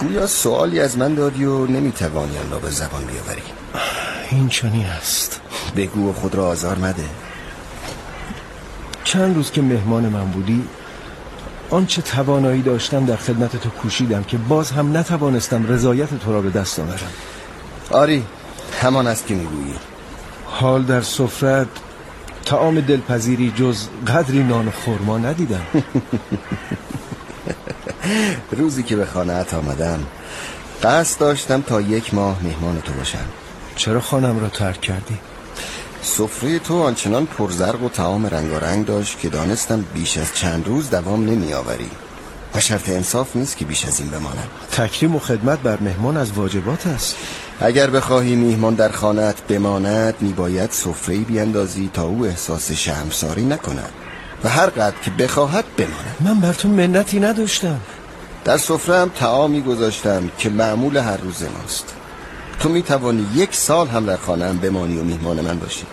گویا سوالی از من داری و نمیتوانی آن را به زبان بیاوری. این چنین است. بگو و خود را آزار مده. چند روز که مهمان من بودی، آنچه توانایی داشتم در خدمت تو کوشیدم که باز هم نتوانستم رضایت تو را به دست آورم. آری، همان است که میگویی. حال در سفرت طعام دلپذیری جز قدری نان و خرما ندیدم. روزی که به خانه‌ات آمدم قصد داشتم تا 1 ماه مهمان تو باشم. چرا خانم را ترک کردی؟ سفره تو آنچنان پرزرق و طعام رنگارنگ داشت که دانستم بیش از چند روز دوام نمی آوری و شرط انصاف نیست که بیش از این بمانم. تکریم و خدمت بر مهمان از واجبات است. اگر بخواهی میهمان در خانه‌ات بماند میباید سفره‌ای بیندازی تا او احساس شرمساری نکند و هر قدر که بخواهد بماند. من بر تو منتی نداشتم. در سفره‌ام طعامی گذاشتم که معمول هر روز ماست. تو میتوانی 1 سال هم در خانه‌ام بمانی و میهمان من باشی.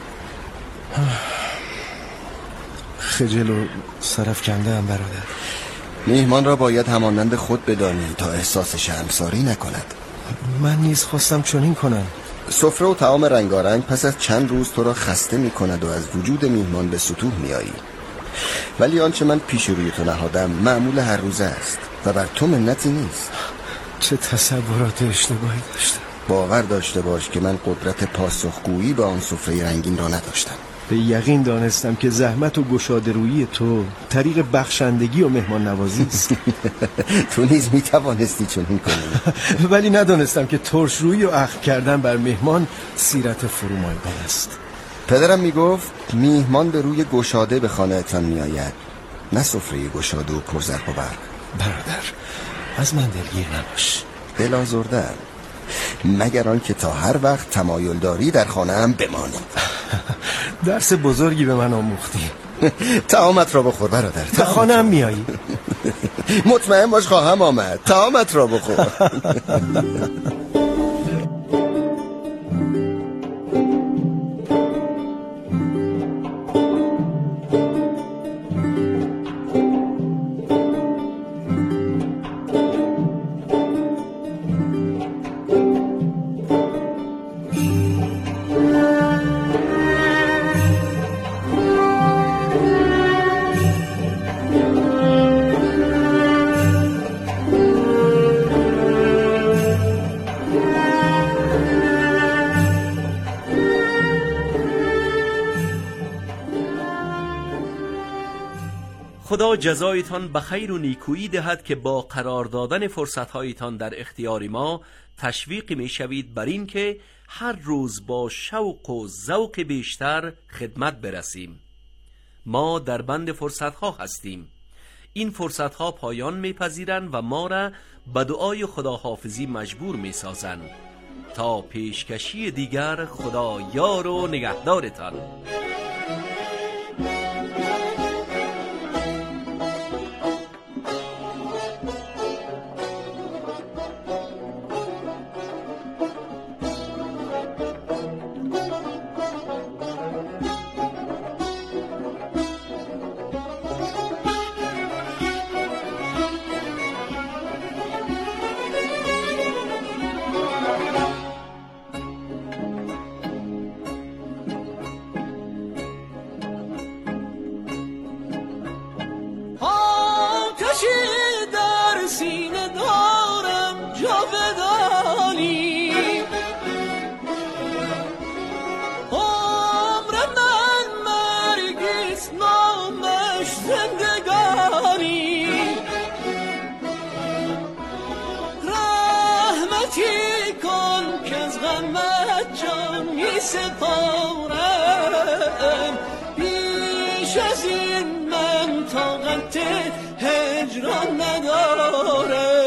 خجل و سرفکنده ام برادر. میهمان را باید همانند خود بدانی تا احساس شرمساری نکند. من نیز خواستم چنین کنم. سفره و طعام رنگارنگ پس از چند روز تو را خسته می کند و از وجود میهمان به سطوح می آیی. ولی آنچه من پیش روی تو نهادم معمول هر روزه است و بر تو منتی نیست. چه تصورات اشتباهی داشتم. باور داشته باش که من قدرت پاسخگویی به آن سفره رنگین را نداشتم. به یقین دانستم که زحمت و گشاده رویی تو طریق بخشندگی و مهمان نوازی است. تو نیز می توانستی چنین کنی. ولی ندانستم که ترش رویی و اخم کردن بر مهمان سیرت فرومایگان است. پدرم می گفت میهمان به روی گشاده به خانه‌تان می آید، نه سفره گشاده و پرزرق و برق. برادر، از من دلگیر نباش. دل آزرده‌ام، مگر آن که تا هر وقت تمایل داری در خانه‌ام بمانی. درس بزرگی به من آموختی. طعامت را بخور برادر. تا خانه‌ام میایی؟ مطمئن باش خواهم آمد. طعامت را بخور. خدا جزایتان بخیر و نیکویی دهد که با قرار دادن فرصت‌هایتان در اختیار ما تشویق می‌شوید بر این که هر روز با شوق و ذوق بیشتر خدمت برسیم. ما در بند فرصت‌ها هستیم. این فرصت‌ها پایان می‌پذیرند و ما را به دعای خداحافظی مجبور می‌سازند. تا پیشکشی دیگر، خدا یار و نگهدارتان. سپارم بیش از این من طاقت هجران ندارم.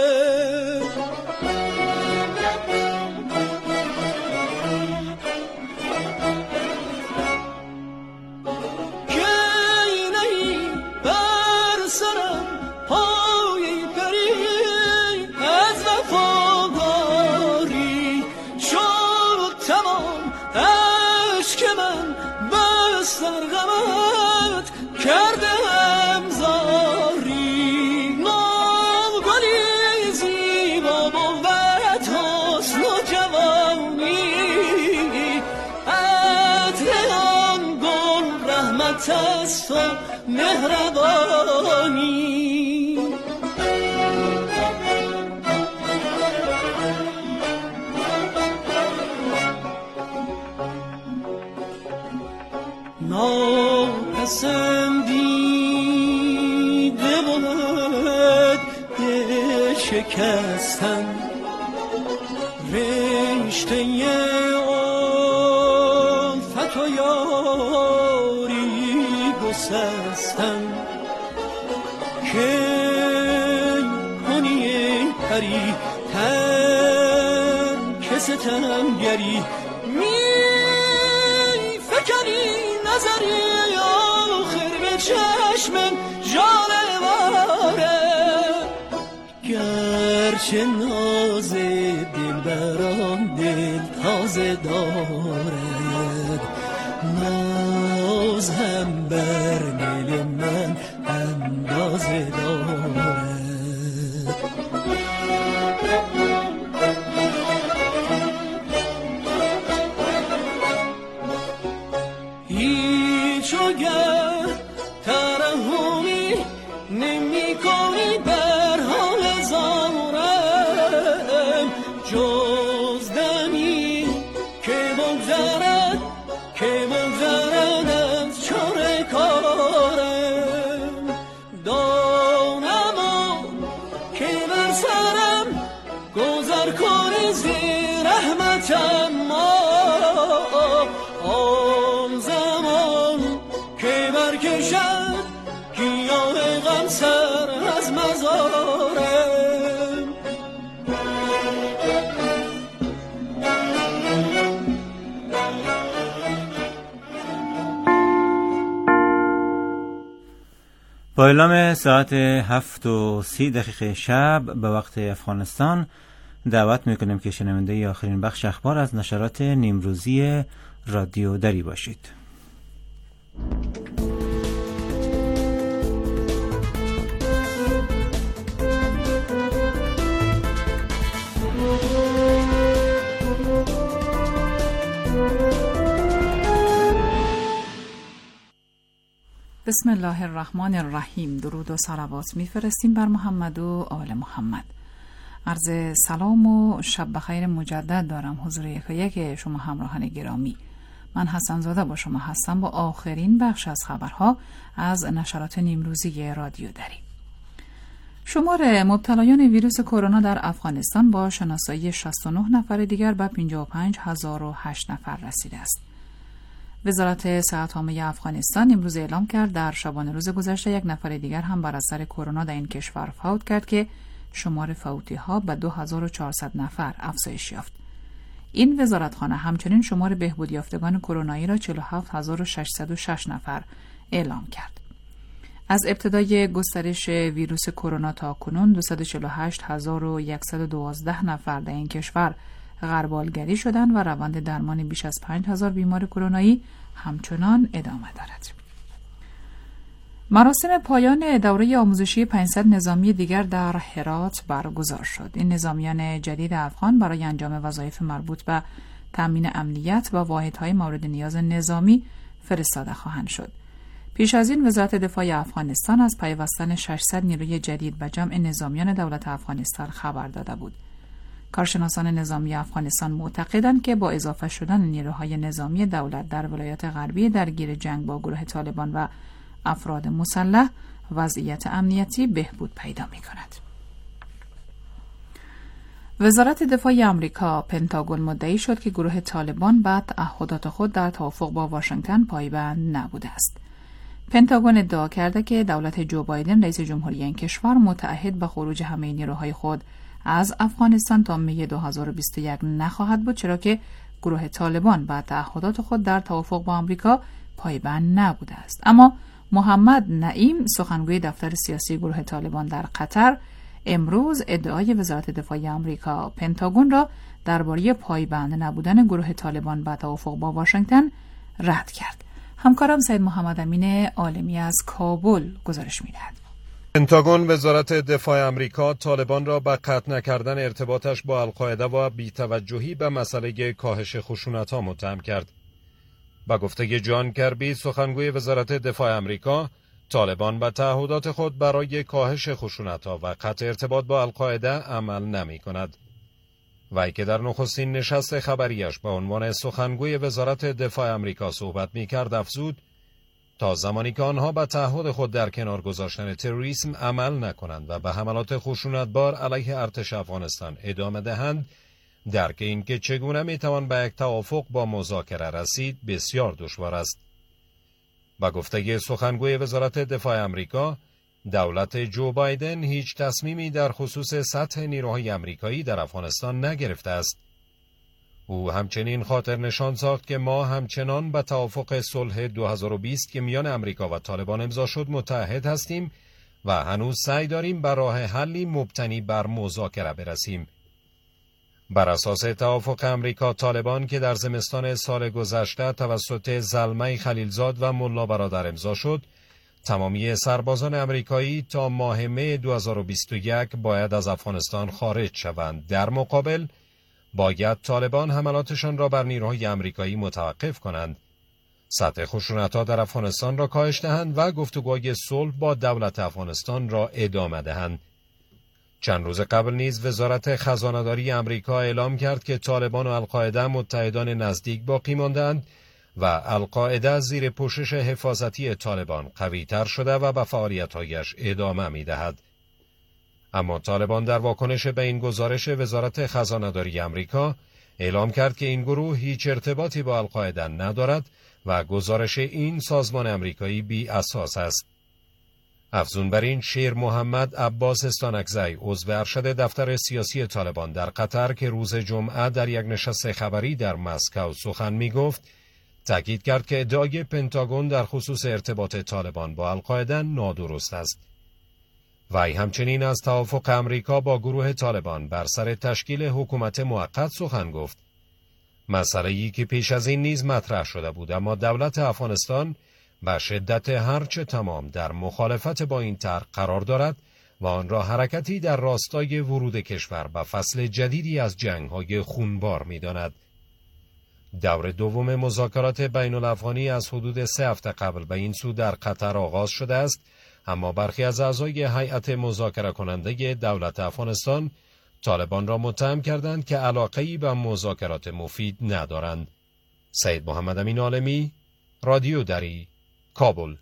کردم زاری نام گلی لطف و مهربانی. ناپسندیده بود شکستن رشته الفت و یاری گسستن که کنی پری ترک ستمگری می فکری نظری آخر به چشمم جانواره گرچه ناز دل برام دل تازه دارد ناز هم بر دل من اندازه دارد. هیچ وگر ترحمی نمی کنی بر حال زارم جز دمی که بگذرد از چاره کارم دانم که بر سرم گذر کنی زی رحمتم آن زمان که برکشد گیاه غم سر از مزارم. با اعلام ساعت 7:30 شب به وقت افغانستان دعوت میکنیم که شنونده آخرین بخش اخبار از نشرات نیمروزی رادیو دری باشید. بسم الله الرحمن الرحیم. درود و صلوات میفرستیم بر محمد و آل محمد. عرض سلام و شب بخیر مجدد دارم حضور یکایک شما همراهان گرامی. من حسن زاده با شما هستم با آخرین بخش از خبرها از نشرات نیمروزی رادیو دری. شمار مبتلایان ویروس کرونا در افغانستان با شناسایی 69 نفر دیگر به 55,008 نفر رسیده است. وزارت صحت عامه افغانستان امروز اعلام کرد در شبانه روز گذشته یک نفر دیگر هم بر اثر کرونا در این کشور فوت کرد که شمار فوتی‌ها به 2400 نفر افزایش یافت. این وزارتخانه همچنین شمار بهبود یافتگان کرونایی را 47606 نفر اعلام کرد. از ابتدای گسترش ویروس کرونا تا کنون 248112 نفر در این کشور غربالگری شدند و روند درمان بیش از 5000 بیمار کرونایی همچنان ادامه دارد. مراسم پایان دوره آموزشی 500 نظامی دیگر در هرات برگزار شد. این نظامیان جدید افغان برای انجام وظایف مربوط به تامین امنیت و واحدهای مورد نیاز نظامی فرستاده خواهند شد. پیش از این وزارت دفاع افغانستان از پیوستن 600 نیروی جدید به جمع نظامیان دولت افغانستان خبر داده بود. کارشناسان نظامی افغانستان معتقدند که با اضافه شدن نیروهای نظامی دولت در ولایات غربی درگیر جنگ با گروه طالبان و افراد مسلح وضعیت امنیتی بهبود پیدا می‌کند. وزارت دفاع آمریکا پنتاگون مدعی شد که گروه طالبان به تعهدات خود در توافق با واشنگتن پایبند نبوده است. پنتاگون ادعا کرده که دولت جو بایدن رئیس جمهوری این کشور متعهد به خروج همه نیروهای خود از افغانستان تا می 2021 نخواهد بود، چرا که گروه طالبان به تعهدات خود در توافق با آمریکا پایبند نبوده است. اما محمد نعیم سخنگوی دفتر سیاسی گروه طالبان در قطر امروز ادعای وزارت دفاع آمریکا پنتاگون را درباره پایبند نبودن گروه طالبان به توافق با واشنگتن رد کرد. همکارم سید محمد امین عالمی از کابل گزارش می‌دهد. پنتاگون وزارت دفاع آمریکا طالبان را به قطع نکردن ارتباطش با القاعده و بی‌توجهی به مسئله کاهش خشونت‌ها متهم کرد. با گفته جان کربی سخنگوی وزارت دفاع آمریکا، طالبان به تعهدات خود برای کاهش خشونت‌ها و قطع ارتباط با القاعده عمل نمی‌کند. وی که در نخستین نشست خبریش به عنوان سخنگوی وزارت دفاع آمریکا صحبت می‌کرد افزود تا زمانی که آنها به تعهد خود در کنار گذاشتن تروریسم عمل نکنند و به حملات خشونتبار علیه ارتش افغانستان ادامه دهند، درک این که چگونه میتوان به یک توافق با مذاکره رسید بسیار دشوار است. با گفته سخنگوی وزارت دفاع آمریکا، دولت جو بایدن هیچ تصمیمی در خصوص سطح نیروهای آمریکایی در افغانستان نگرفته است. او همچنین خاطر نشان ساخت که ما همچنان به توافق صلح 2020 که میان آمریکا و طالبان امضا شد متحد هستیم و هنوز سعی داریم به راه حلی مبتنی بر مذاکره برسیم. بر اساس توافق آمریکا طالبان که در زمستان سال گذشته توسط زلمه خلیلزاد و ملا برادر امضا شد، تمامی سربازان آمریکایی تا ماه می 2021 باید از افغانستان خارج شوند. در مقابل باید طالبان حملاتشان را بر نیروهای آمریکایی متوقف کنند، سطح خشونت‌ها در افغانستان را کاهش دهند و گفتگوهای صلح با دولت افغانستان را ادامه دهند. چند روز قبل نیز وزارت خزانه‌داری آمریکا اعلام کرد که طالبان و القاعده متحدان نزدیک باقی ماندند و القاعده زیر پوشش حفاظتی طالبان قوی‌تر شده و به فعالیت‌هایش ادامه می‌دهد. اما طالبان در واکنش به این گزارش وزارت خزانه‌داری آمریکا اعلام کرد که این گروه هیچ ارتباطی با القاعده ندارد و گزارش این سازمان آمریکایی بی اساس است. افزون بر این، شیر محمد عباس استانکزی عضو ارشد دفتر سیاسی طالبان در قطر که روز جمعه در یک نشست خبری در مسکو سخن می گفت، تاکید کرد که ادعای پنتاگون در خصوص ارتباط طالبان با القاعده نادرست است. وی همچنین از توافق آمریکا با گروه طالبان بر سر تشکیل حکومت موقت سخن گفت. مسئله‌ای که پیش از این نیز مطرح شده بود، اما دولت افغانستان به شدت هرچه تمام در مخالفت با این طرح قرار دارد و آن را حرکتی در راستای ورود کشور به فصل جدیدی از جنگ‌های خونبار می‌داند. دور دوم مذاکرات بین‌الافغانی از حدود 3 هفته قبل به این سو در قطر آغاز شده است، اما برخی از اعضای هیئت مذاکره کننده دولت افغانستان طالبان را متهم کردند که علاقه‌ای به مذاکرات مفید ندارند. سید محمد امین عالمی، رادیو دری، کابل.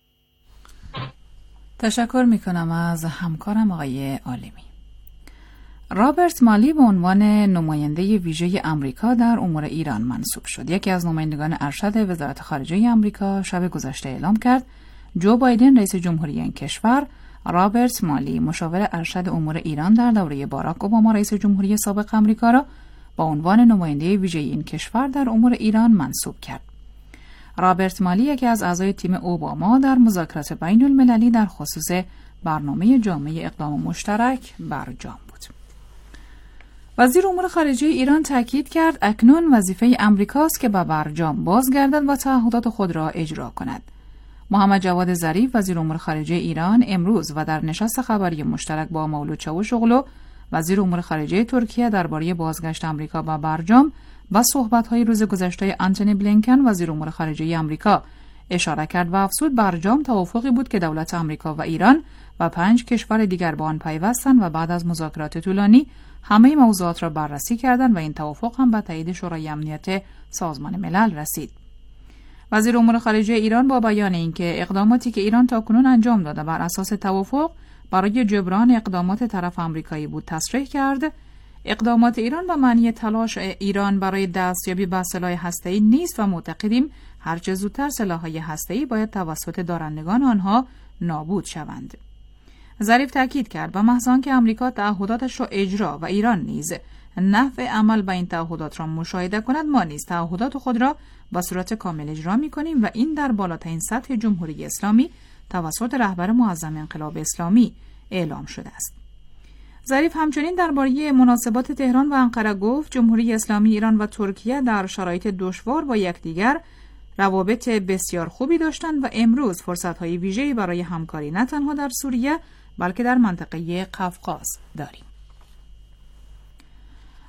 تشکر میکنم از همکارم آقای عالمی. رابرت مالی به عنوان نماینده ویژه آمریکا در امور ایران منصوب شد. یکی از نمایندگان ارشد وزارت خارجه آمریکا شب گذشته اعلام کرد جو بایدن رئیس جمهوری این کشور، رابرت مالی مشاور ارشد امور ایران در دوره باراک اوباما رئیس جمهوری سابق آمریکا را با عنوان نماینده ویژه این کشور در امور ایران منصوب کرد. رابرت مالی یکی از اعضای تیم اوباما در مذاکرات بین المللی در خصوص برنامه جامع اقدام مشترک برجام بود. وزیر امور خارجه ایران تاکید کرد اکنون وظیفه آمریکاست که به برجام بازگردد و تعهدات خود را اجرا کند. محمد جواد ظریف وزیر امور خارجه ایران امروز و در نشست خبری مشترک با مولود چاوشوغلو وزیر امور خارجه ترکیه درباره بازگشت آمریکا به برجام و صحبت‌های روز گذشته آنتونی بلینکن وزیر امور خارجه آمریکا اشاره کرد و افزود برجام توافقی بود که دولت آمریکا و ایران و 5 کشور دیگر به آن پیوستند و بعد از مذاکرات طولانی همه موضوعات را بررسی کردند و این توافق هم به تایید شورای امنیت سازمان ملل رسید. وزیر امور خارجه ایران با بیان اینکه اقداماتی که ایران تاکنون انجام داده بر اساس توافق برای جبران اقدامات طرف آمریکایی بود تصریح کرد، اقدامات ایران به معنی تلاش ایران برای دستیابی به سلاح هسته‌ای نیست و معتقدیم هرچه زودتر سلاح‌های هسته‌ای باید توسط دارندگان آنها نابود شوند. ظریف تاکید کرد به محض آنکه آمریکا تعهداتش را اجرا و ایران نیز نحو عمل به این تعهدات را مشاهده کند، ما نیز تعهدات خود را با صورت کامل اجرا می‌کنیم و این در بالاترین سطح جمهوری اسلامی توسط رهبر معظم انقلاب اسلامی اعلام شده است. ظریف همچنین درباره مناسبات تهران و انقره گفت جمهوری اسلامی ایران و ترکیه در شرایط دشوار با یکدیگر روابط بسیار خوبی داشتند و امروز فرصت‌های ویژه‌ای برای همکاری نه تنها در سوریه بلکه در منطقه قفقاز داریم.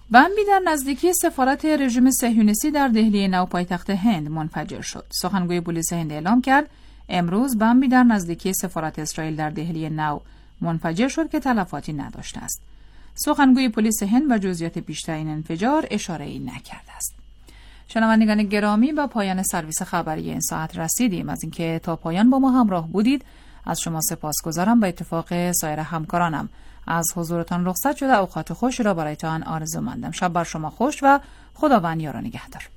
بمبی در نزدیکی سفارت رژیم صهیونیستی در دهلی نو پایتخت هند منفجر شد. سخنگوی پلیس هند اعلام کرد امروز بمبی در نزدیکی سفارت اسرائیل در دهلی نو منفجر شد که تلفاتی نداشته است. سخنگوی پلیس هند به جزئیات بیشتر این انفجار اشاره‌ای نکرده است. شنوندگان گرامی، با پایان سرویس خبری این ساعت رسیدیم. از اینکه تا پایان با ما همراه بودید از شما سپاسگزارم. به اتفاق سایر همکارانم از حضورتان رخصت شده. اوقات خوش را برایتان آرزومندم. شب بر شما خوش و خداوند یار و نگهدار.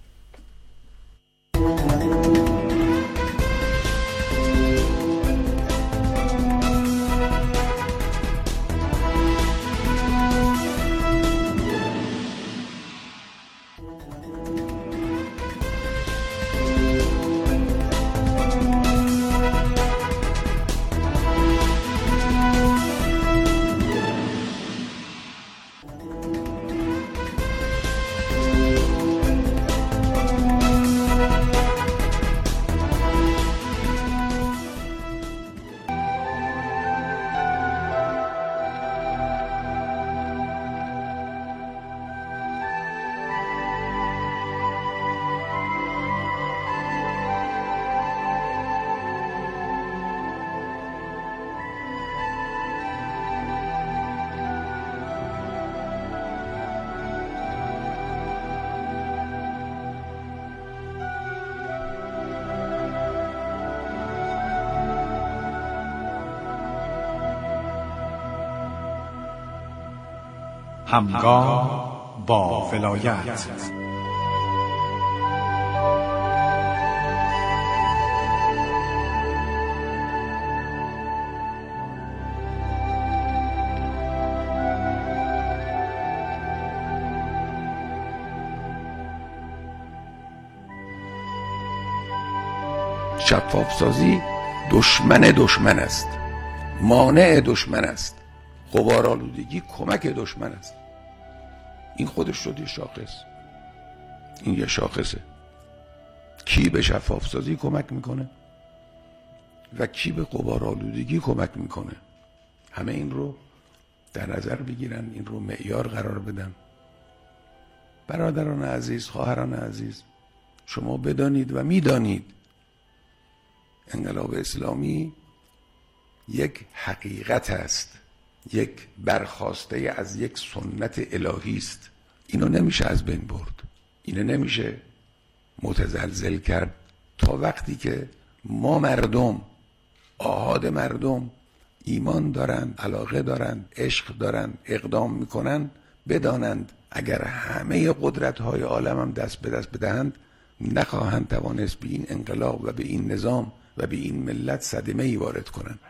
همگام با ولایت. شفافسازی دشمن است، مانع دشمن است، غبارآلودگی کمک دشمن است. این خودش شد یه شاخص. این یه شاخصه. کی به شفافسازی کمک میکنه و کی به غبارآلودگی کمک میکنه. همه این رو در نظر بگیرن، این رو معیار قرار بدن. برادران عزیز، خواهران عزیز، شما بدانید و میدانید انقلاب اسلامی یک حقیقت است، یک برخاسته از یک سنت الهی است. اینو نمیشه از بین برد، اینو نمیشه متزلزل کرد تا وقتی که ما مردم، آحاد مردم ایمان دارند، علاقه دارند، عشق دارند، اقدام میکنند، بدانند اگر همه قدرت‌های عالم هم دست به دست بدهند نخواهند توانست به این انقلاب و به این نظام و به این ملت صدمه‌ای وارد کنند.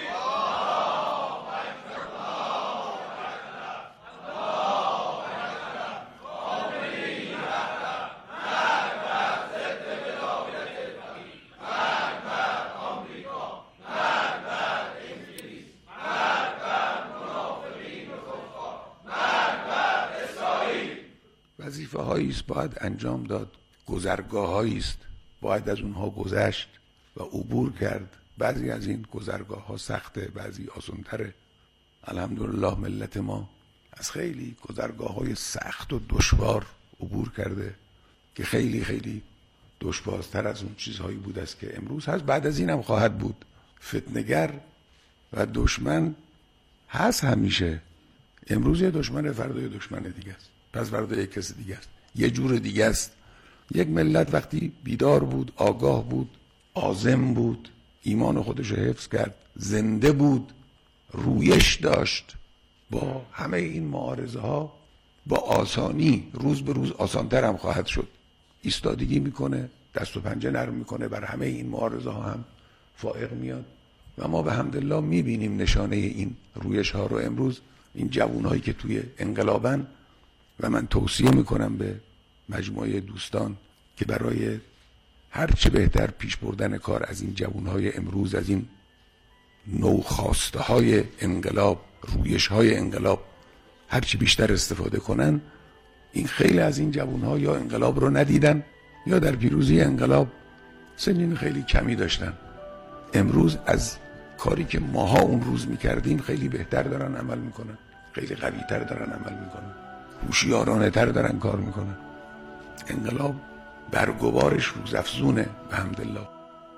وظیفه هایی است باید انجام داد، گذرگاه هایی است باید از اونها گذشت و عبور کرد. بعضی از این گذرگاه ها سخته، بعضی آسان‌تره. الحمدلله ملت ما از خیلی گذرگاه های سخت و دشوار عبور کرده که خیلی خیلی دشوارتر از اون چیزهایی بود است که امروز هست، بعد از این هم خواهد بود. فتنه‌گر و دشمن هست همیشه. امروز یه دشمن، فردا یه دشمن دیگه است، پس فردا یک کس دیگه است، یه جور دیگه است. یک ملت وقتی بیدار بود، آگاه بود، عازم بود، ایمان خودش رو حفظ کرد، زنده بود، رویش داشت، با همه این معارضه ها با آسانی روز به روز آسانتر هم خواهد شد. ایستادگی میکنه، دست و پنجه نرم میکنه، بر همه این معارضه ها هم فائق میاد و ما به حمدالله میبینیم نشانه این رویش ها رو امروز. این جوانهایی که توی انقلابن و من توصیه میکنم به مجموعه دوستان که برای هرچه بهتر پیش بردن کار از این جوانهای امروز، از این نوخاسته های انقلاب، رویش های انقلاب هرچی بیشتر استفاده کنن. این خیلی از این جوانها یا انقلاب رو ندیدن یا در پیروزی انقلاب سنین خیلی کمی داشتن. امروز از کاری که ماها اون روز میکردیم خیلی بهتر دارن عمل میکنن، خیلی قوی‌تر دارن عمل میکنن. هوشیارانه تر دارن کار میکنن. انقلاب برگوارش روزافزونه به حمدالله.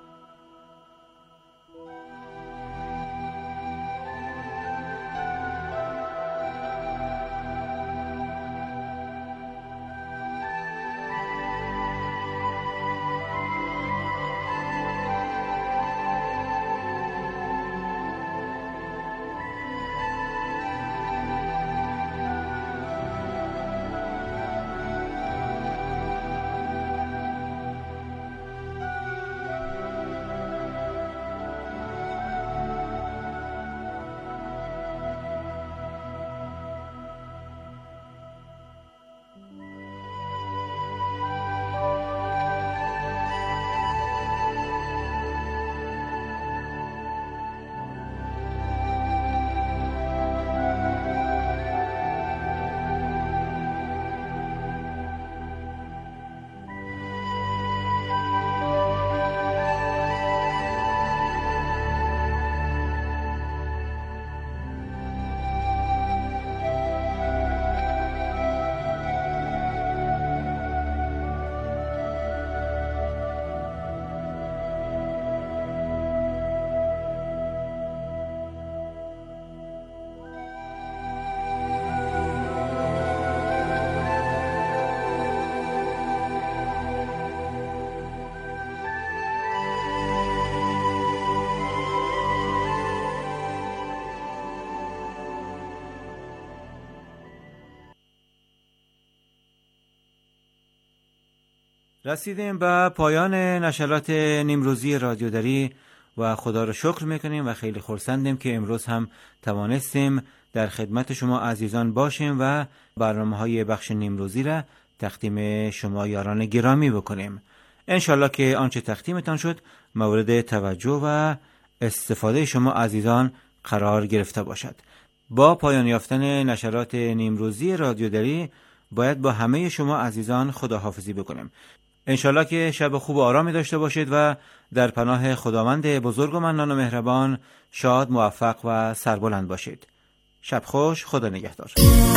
رسیدیم به پایان نشرات نیمروزی رادیو دری و خدا رو شکر میکنیم و خیلی خرسندیم که امروز هم توانستیم در خدمت شما عزیزان باشیم و برنامه‌های بخش نیمروزی را تقدیم شما یاران گرامی بکنیم. انشالله که آنچه تقدیمتان شد مورد توجه و استفاده شما عزیزان قرار گرفته باشد. با پایان یافتن نشرات نیمروزی رادیو دری باید با همه شما عزیزان خداحافظی بکنیم. انشالله که شب خوب و آرامی داشته باشید و در پناه خداوند بزرگ و منان و مهربان شاد، موفق و سربلند باشید. شب خوش، خدا نگهدار.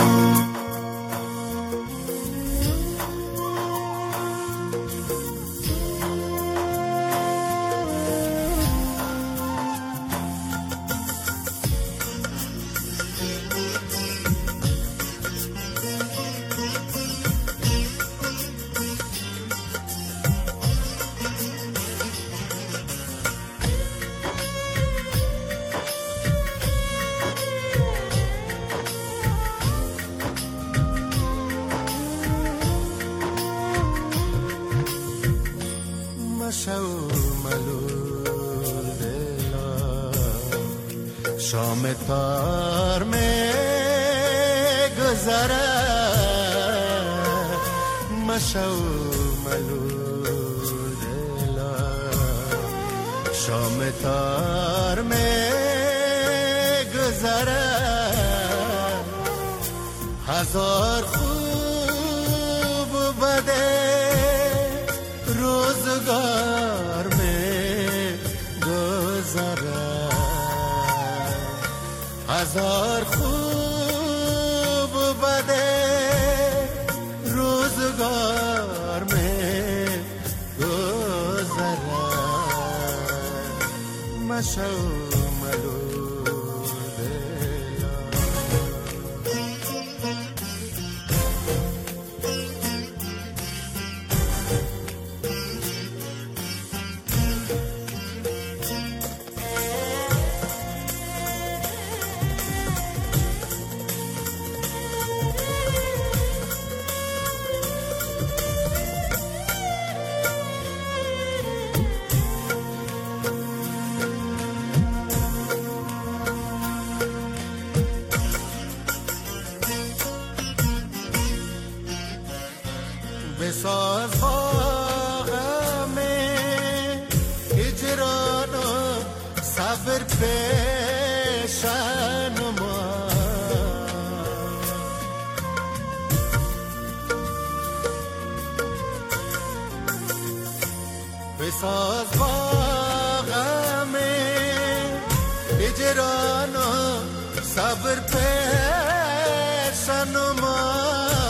شام تار میں گزرا مشو ملول دلا شام تار میں گزرا ہزار خوب بدے روزگار میں گزرا هزار خوب بده روزگار میں گزرا مشو ملول دلا بساز باغم هجران و صبر پیشن ما بساز باغم هجران و صبر پیشن ما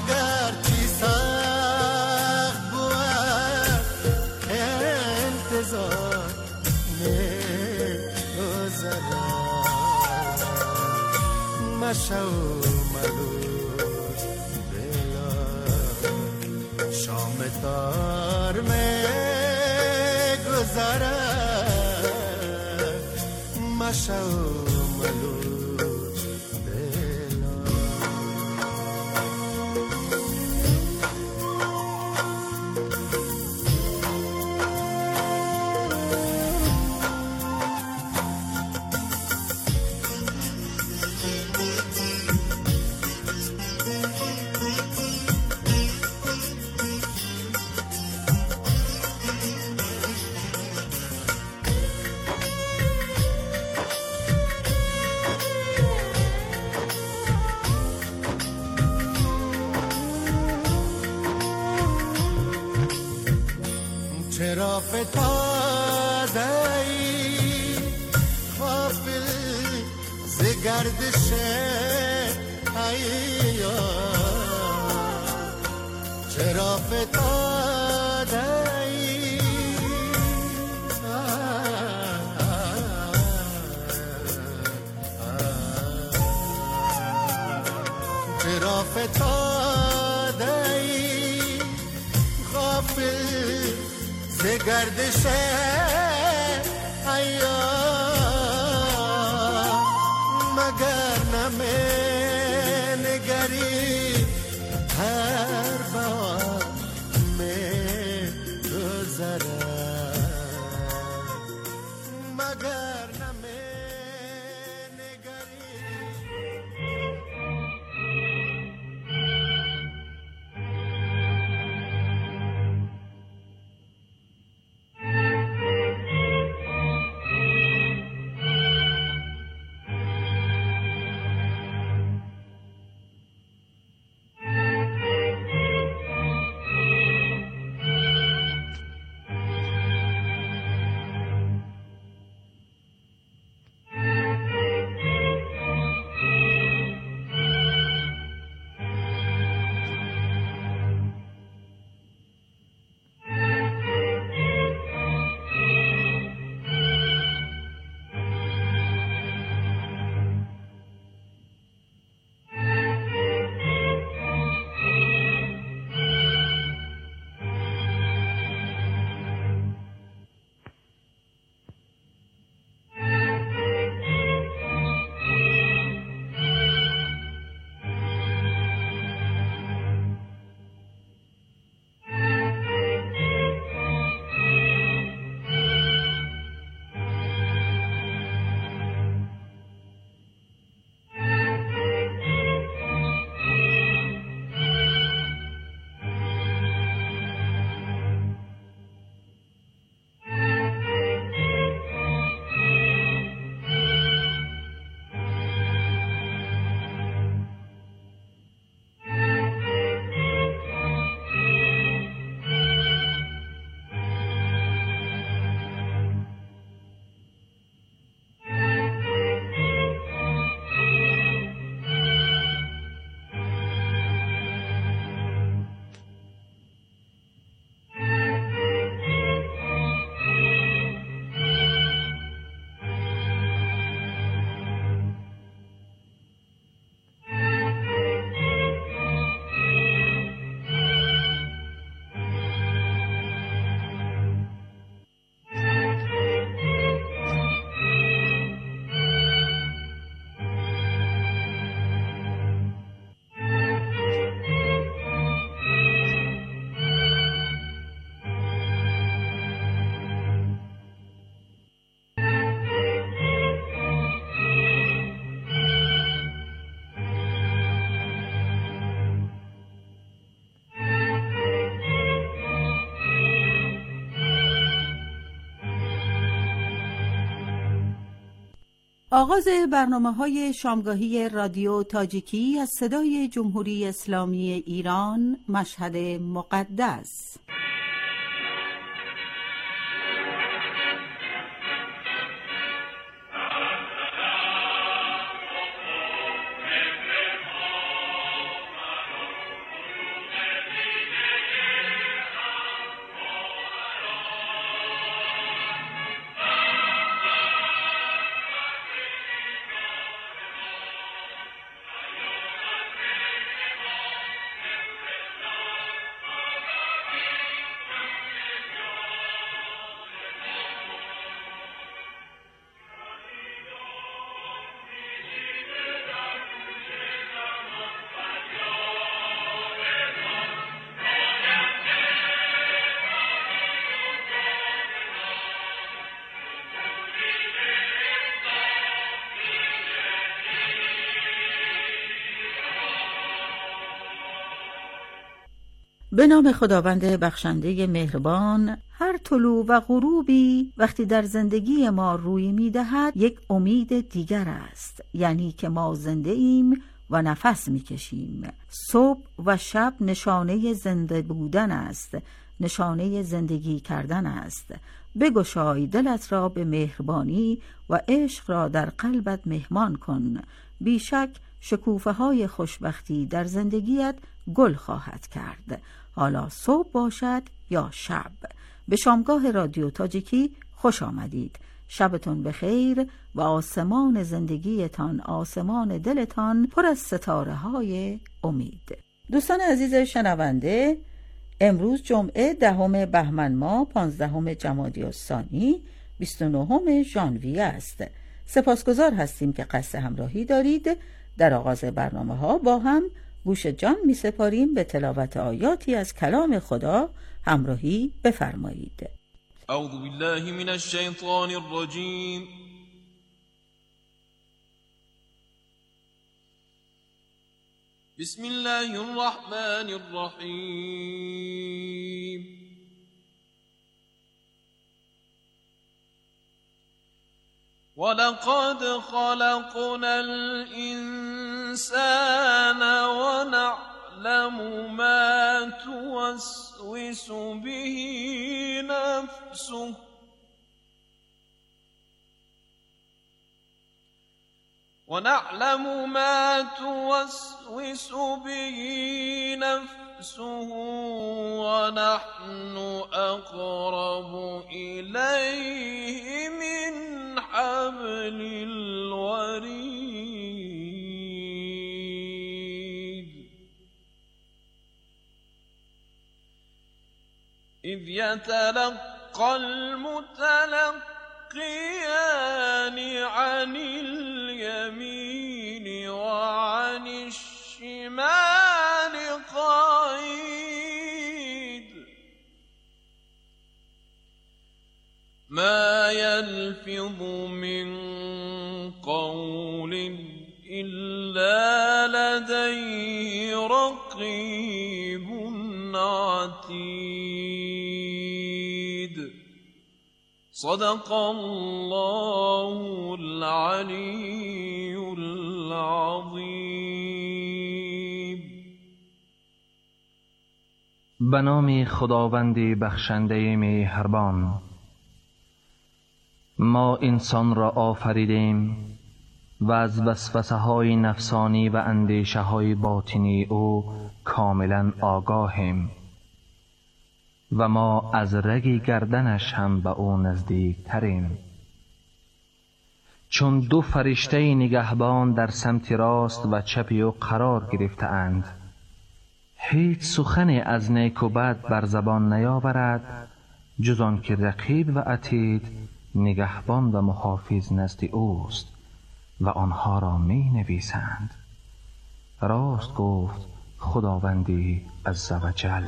اگر چی سخت بود انتظار نگذرد مشو ملوش دلا شام تار میگذرد مشو ملوش دلا چرا فتاده‌ای غافل ز گردش ایام چرا فتاده‌ای چرا فتاده‌ای غافل ز گردش ایام مگر نمی‌نگری هر بار می‌گذرد مگر آغاز برنامه‌های شامگاهی رادیو تاجیکی از صدای جمهوری اسلامی ایران، مشهد مقدس. به نام خداوند بخشنده مهربان. هر طلوع و غروبی وقتی در زندگی ما روی می‌دهد یک امید دیگر است، یعنی که ما زنده ایم و نفس می‌کشیم. صبح و شب نشانه زنده بودن است، نشانه زندگی کردن است. بگشای دلت را به مهربانی و عشق را در قلبت مهمان کن. بیشک شکوفه های خوشبختی در زندگیت گل خواهد کرد، حالا صبح باشد یا شب. به شامگاه رادیو تاجیکی خوش آمدید. شبتون بخیر و آسمان زندگیتان، آسمان دلتان پر از ستاره های امید. دوستان عزیز شنونده، امروز جمعه 10 بهمن ماه 15 جمادی الثانی 29 ژانویه است. سپاسگزار هستیم که قصد همراهی دارید. در آغاز برنامه ها با هم گوش جان می سپاریم به تلاوت آیاتی از کلام خدا. همراهی بفرمایید. اعوذ بالله من الشیطان الرجیم. بسم الله الرحمن الرحیم. ولقد خلقنا الإنسان ونعلم ما توسوس به نفسه ونحن أقرب إليه من حبل الوريد إذ يتلقى المتلقيان عن اليمين وعن الشمال قعيد ما يلفظ من قول إلا لديه رقيب عتيد صدق الله العلي العظيم. به نام خداوند بخشنده مهربان. ما انسان را آفریدیم و از وسوسه های نفسانی و اندیشه های باطنی او کاملا آگاهیم و ما از رگ گردنش هم به او نزدیک تریم. چون دو فرشته نگهبان در سمت راست و چپ او قرار گرفته‌اند، هیچ سخنی از نیک و بد بر زبان نیاورد جز آن که رقیب و عتید نگهبان و محافظ نزد اوست و آنها را می نویسند. راست گفت خداوندی عزوجل.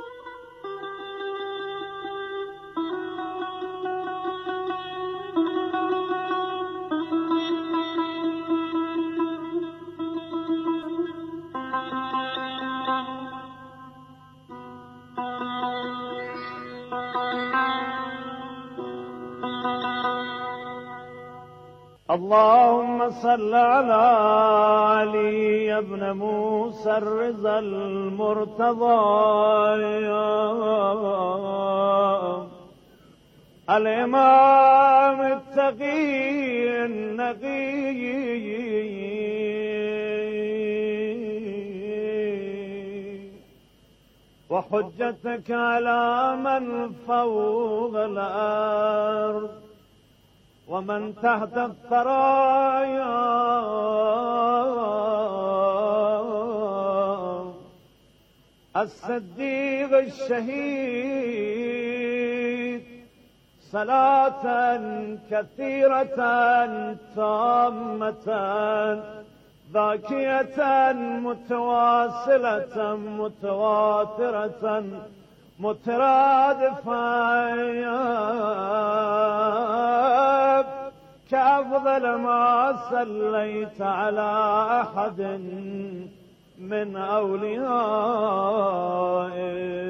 اللهم صل على علي بن موسى الرضا المرتضى الإمام التقي النقي وحجتك على من فوق الأرض ومن تحت الثرايا الصديق الشهيد صلاة كثيرة تامة ذاكية متواصلة متواترة مترادفة كأفضل ما صليت على أحد من أوليائك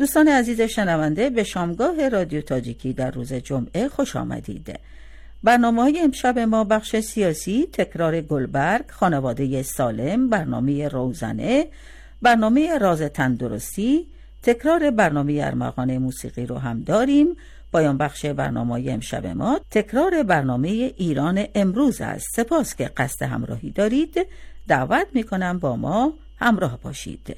دوستان عزیز شنونده، به شامگاه رادیو تاجیکی در روز جمعه خوش آمدید. برنامه‌های امشب ما بخش سیاسی، تکرار گلبرگ، خانواده سالم، برنامه روزنه، برنامه راز تندرستی، تکرار برنامه ارمغان موسیقی رو هم داریم. پایان بخش برنامه امشب ما تکرار برنامه ایران امروز است. سپاس که قصد همراهی دارید. دعوت میکنم با ما همراه باشید.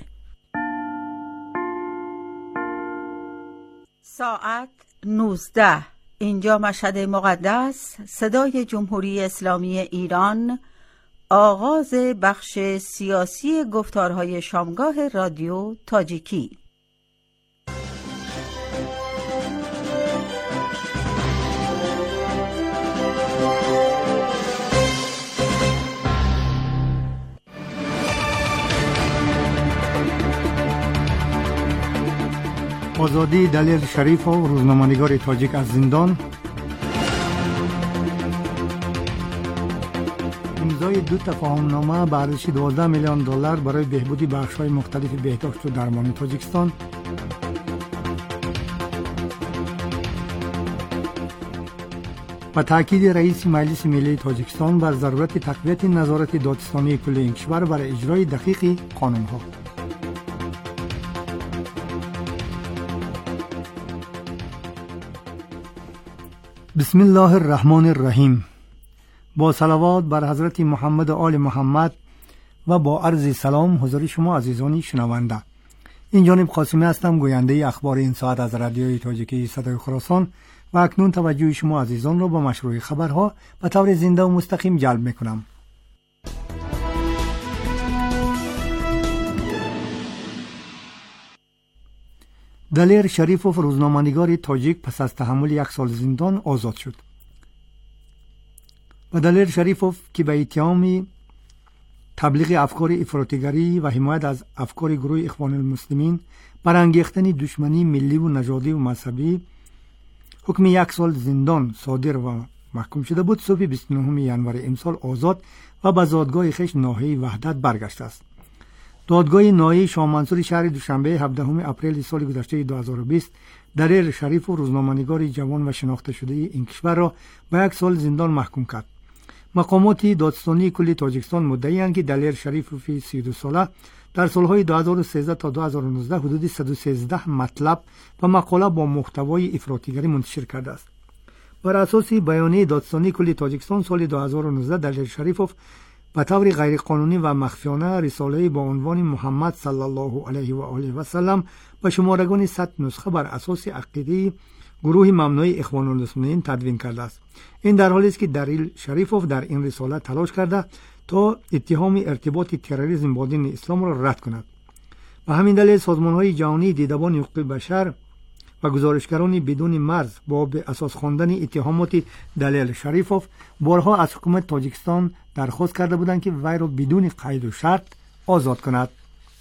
ساعت 19. اینجا مشهد مقدس، صدای جمهوری اسلامی ایران. آغاز بخش سیاسی گفتارهای شامگاه رادیو تاجیکی. آزادی دلیل شریف و روزنامه‌نگار تاجیک از زندان. امضای 2 تفاهمنامه به ارزش 12 میلیون دلار برای بهبودی بخش‌های مختلف بهداشت و درمان تاجیکستان. و تاکید رئیس مجلس ملی تاجیکستان بر ضرورت تقویت نظارت دادستانی کل این کشور برای اجرای دقیق قانون‌ها. بسم الله الرحمن الرحیم. با صلوات بر حضرت محمد و آل محمد و با عرض سلام حضور شما عزیزانی شنونده. این جانب قاسمی هستم، گوینده اخبار این ساعت از رادیوی تاجیکی صدای خراسان و اکنون توجه شما عزیزان را به مشروع خبرها به طور زنده و مستقیم جلب میکنم. دلیر شریفوف روزنامه‌نگار تاجیک پس از تحمل 1 سال زندان آزاد شد. و دلیر شریفوف که به اتهام تبلیغ افکار افراطیگری و حمایت از افکار گروه اخوان المسلمین برانگیختن دشمنی ملی و نژادی و مذهبی حکم 1 سال زندان صادر و محکوم شده بود، صبح 29 ژانویه امسال آزاد و به زادگاه خویش ناحیه وحدت برگشته است. دادگاه ناحیه شاه منصور شهر دوشنبه 17 اپریل سال گذشته 2020 دلیر شریف و روزنامه‌نگار جوان و شناخته شده این کشور را به 1 سال زندان محکوم کرد. مقامات دادستانی کل تاجیکستان مدعی‌اند که دلیر شریف فی 32 ساله در سالهای 2013 تا 2019 حدود 113 مطلب و مقاله با محتوای افراطیگری منتشر کرده است. بر اساس بیانیه دادستانی کل تاجیکستان سال 2019 دلیر شریفوف به طور غیرقانونی و مخفیانه رساله‌ای با عنوان محمد صلی الله علیه و آله و سلم به شمارگان 100 نسخه بر اساس عقیده گروه ممنوع اخوان المسلمین تدوین کرده است. این در حالی است که دلیر شریفوف در این رساله تلاش کرده تا اتهام ارتباط تروریسم با دین اسلام را رد کند. به همین دلیل سازمان‌های جهانی دیدبان حقوق بشر و گزارشگران بدون مرز با به اساس خواندن اتهامات دلیر شریفوف بارها از حکومت تاجیکستان درخواست کرده بودند که وی را بدون قید و شرط آزاد کند.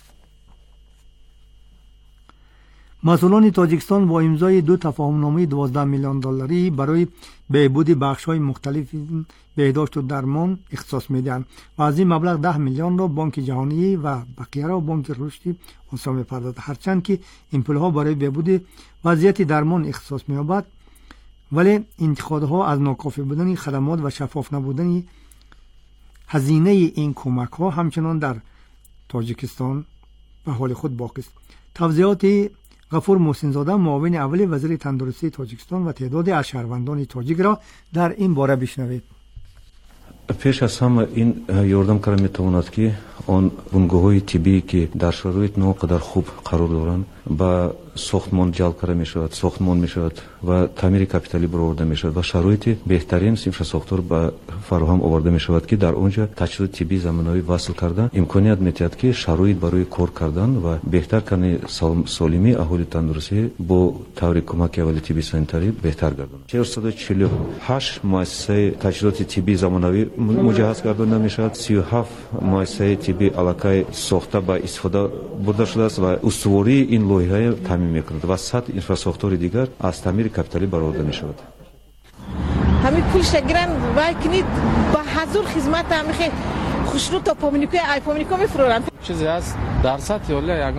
مسئولان تاجیکستان با امضای 2 تفاهمنامه 12 میلیون دلاری برای بهبود بخش‌های مختلف بهداشت و درمان اختصاص می‌دهند و از این مبلغ 10 میلیون را بانک جهانی و بقیه را بانک رشد آسیا می‌پردازد. هرچند که این پول‌ها برای بهبود وضعیت درمان اختصاص می‌یابد، ولی انتقادها از ناکافی بودن خدمات و شفاف نبودن هزینه این کمک‌ها همچنان در تاجیکستان به حال خود باقی است. توضیحات غفور محسن زاده معاون اول وزیر تندرستی تاجیکستان و تعدادی از شهروندان تاجیک را در این باره بشنوید. پیش از همه این یاردم کار میتواند که آن بنگاه‌های طبی که در شرایط ناقدر خوب قرار دارند به ساختمان جلب کرده می شود، ساختمان می شود و تعمیر کاپیتالی برآورده می شود و شرایط بهترین انفراستراکچور به فراهم آورده می شود که در اونجا تجهیزات طبی زمانه‌ای وصل کرده امکانیت می‌دهد که شرایط برای کار کردن و بهتر کردن سالمی اهالی تندرستی با طور کمک اول طبی سانیتری بهتر گرداند. 448 مؤسسه تجهیزات طبی زمانه‌ای مجهز گردانده می شود، 37 مؤسسه طبی علاقه ساخته به استفاده برده شده است و استواری این لایحه تامین می‌کند و 100 انفراستراکچور دیگر از تعمیر کاپیتالی برآورده می‌شود. همین پولش گران وای کنید با حضور خدمت همیشه خوشرو تا پامونیکو ای پامونیکو می‌فروشند. چیزی است درصد یا یگان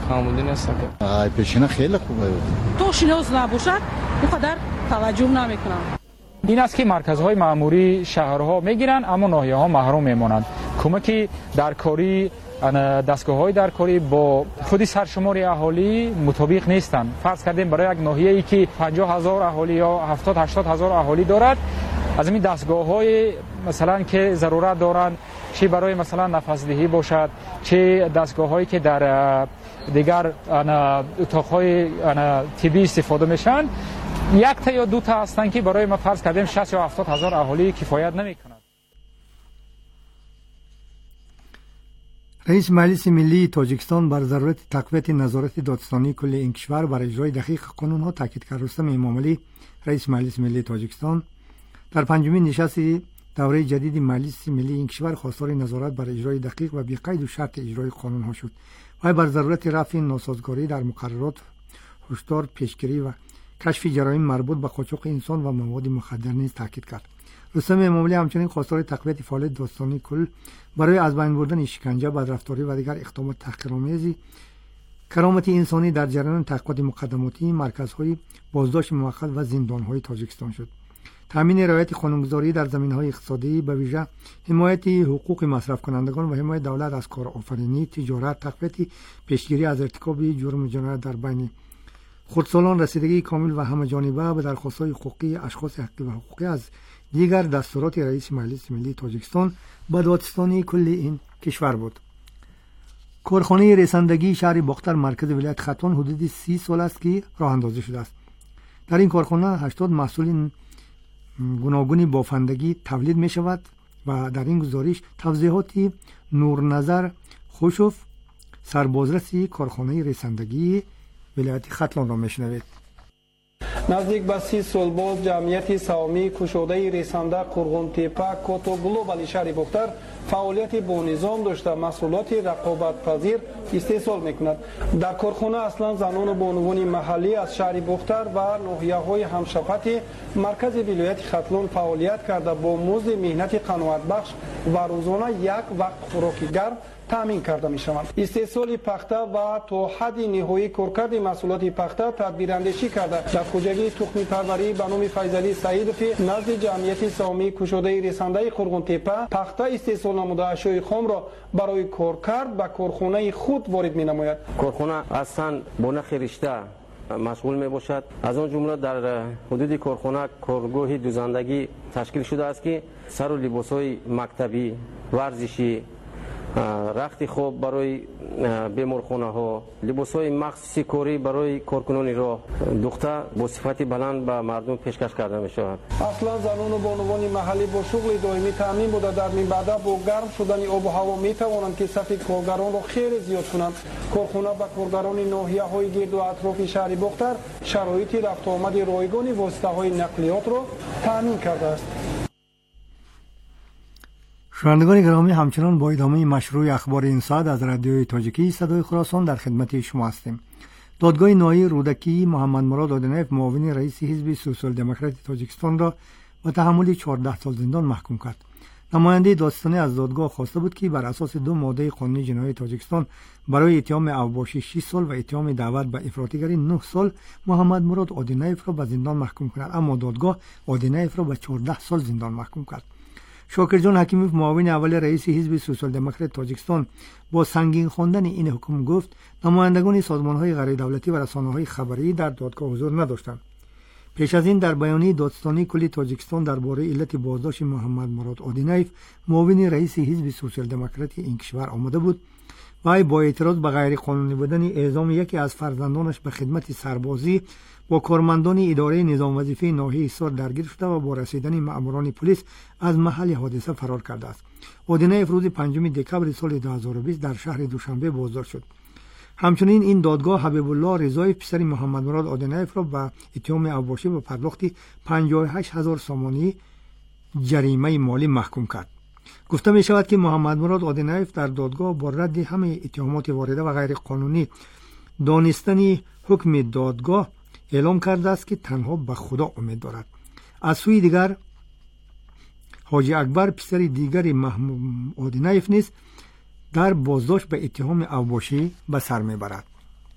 معمولی نیست. پیشینه خیلی خوبه. تو شناس نباشد اونقدر توجه نمیکنم. این است که مرکزهای مأموری شهرها میگیرن اما ناحیه‌ها محروم میمونند. کمکی در کاری دستگاه‌های در کاری با خود سرشمار اهالی مطابق نیستند. فرض کردیم برای یک ناحیه‌ای که 50,000 اهالی یا 70-80,000 اهالی دارد، از این دستگاه‌های مثلا که ضرورت دارند، چه برای مثلا نفس‌دهی باشد، چه دستگاه‌هایی که در دیگر اتاق‌های طبی استفاده میشن، یک تا یا دو تا هستند که برای ما فرض کردیم 60 یا 70,000 اهالی کفایت نمی‌کند. رئیس مجلس ملی تاجیکستان بر ضرورت تقویت نظارت دادستانی کل این کشور بر اجرای دقیق قانون‌ها تاکید کرد. رستم امامعلی رئیس مجلس ملی تاجیکستان در پنجمین نشست دوره جدید مجلس ملی این کشور خواستار نظارت بر اجرای دقیق و بی‌قید و شرط اجرای قانون‌ها شد و بر ضرورت رفع ناسازگاری در مقررات، هشدار، پیشگیری و کشف جرایم مربوط به قاچاق انسان و مواد مخدر نیز تاکید کرد. رستم امامعلی همچنین خواستار تقویت فعالیت دادستانی کل برای از بین بردن شکنجه، بدرفتاری و دیگر اقدامات تحقیرآمیز کرامت انسانی در جریان تحقیقات مقدماتی مرکزهای بازداشت موقت و زندانهای تاجیکستان شد. تامین رعایت قانونگذاری در زمینه‌های اقتصادی، به ویژه حمایت حقوق مصرف کنندگان و حمایت دولت از کارآفرینی، تجارت، تقویت پیشگیری از ارتکاب جرم و جنایت در بین خودسالان، رسیدگی کامل و همه‌جانبه به درخواست‌های حقوقی اشخاص حقی و حقوقی از دیگر دستورات رئیس مجلس ملی تاجیکستان به دادستانی کل این کشور بود. کارخانه رساندگی شهر باختر مرکز ولایت ختان حدود 30 سال است که راه اندازی شده است. در این کارخانه 80 محصول گوناگون بافندگی تولید می شود و در این گزارش توضیحات نورنظر خوشوف سربازرسی کارخانه رساندگی ولایت ختان را می شنوید. نزدیک به 30 سال باز جمعیت سهامی کشاده رسانده قرغون تپه کوتو گلوبال شهر باختر فعالیت با نظام داشته محصولات رقابت پذیر استحصال میکند. در کارخانه اصلا زنان و بانوان محلی از شهر باختر و ناحیه‌های همشفت مرکز ولایت ختلان فعالیت کرده با مزد مهنت قناعت بخش و روزانه یک وقت خوراک گرم تامین کرده می شوند. استحصال پخته و تا حد نهایی کارکرد محصولات پخته تدبیر اندیشی کرده در خوجگی تخم پروری به نام فیضعلی سعیدوفی نزد جمعیت سهامی کشاده رسانده قرغون تپه پخته استحصال نموده اشیاء خام را برای کارکرد به کارخانه خود وارد می نماید. کارخانه اصلا با نخ رشته مشغول می باشد. از آن جمله در حدود کارخانه کارگاه دوزندگی تشکیل شده است که سر و لباس‌های مکتبی، ورزشی، رخت خواب برای بیمارخانه ها، لباس های مخصوصی کاری برای کارکنان راه دختر با صفت بلند به مردم پیشکش کرده می شود. اصلا زنان و بانوان محلی با شغل دائمی تامین بوده در این بعد با گرم شدن آب و هوا می توانند که صف کارگران را خیلی زیاد کنند. کارخانه به کارگران ناحیه های گرد و اطراف شهر باختر شرایط رفت و آمد رایگان واسطه های نقلیات را تامین کرده است. شنوندگان گرامی، همچنان با ادامه مشروع اخبار این ساعت از رادیوی تاجیکی صدای خراسان در خدمت شما هستیم. دادگاه نهایی رودکی محمد مراد آدینایف معاون رئیس حزب سوسیال دموکرات تاجیکستان را به تحمل 14 سال زندان محکوم کرد. نماینده دادستانی از دادگاه خواسته بود که بر اساس 2 ماده قانون جنایی تاجیکستان برای اتهام اوباشی 6 سال و اتهام دعوت به افراطیگری 9 سال محمد مراد آدینایف را به زندان محکوم کند، اما دادگاه آدینایف را به 14 سال زندان محکوم کرد. شاکر جان حکیموف معاون اول رئیس حزب سوسیال دموکرات تاجیکستان با سنگین خواندن این حکم گفت نمایندگان سازمان‌های غیر دولتی و رسانه‌های خبری در دادگاه حضور نداشتند. پیش از این در بیانیه دادستانی کل تاجیکستان درباره علت بازداشت محمد مراد آدینایف معاون رئیس حزب سوسیال دموکرات این کشور آمده بود و با اعتراض به غیر قانونی بودن اعزام یکی از فرزندانش به خدمت سربازی با کارمندان اداره نظام وظیفه ناحیه ایسار درگیر شده و با رسیدن مأموران پلیس از محل حادثه فرار کرده است. آدینایف روز 5 دکبر سال 2020 در شهر دوشنبه بازداشت شد. همچنین این دادگاه حبیب الله رضایی پسر محمد مراد آدینایف را به اتهام اوباشی و پرداخت 58,000 سامانی جریمه مالی محکوم کرد. گفته می شود که محمد مراد آدینایف در دادگاه با رد همه اتهامات وارده و غیر قانونی دانستن حکم دادگاه اعلام کرده است که تنها به خدا امید دارد. از سوی دیگر حاجی اکبر پسر دیگری آدینایف نیز در بازداشت به اتهام اوباشی به سر میبرد.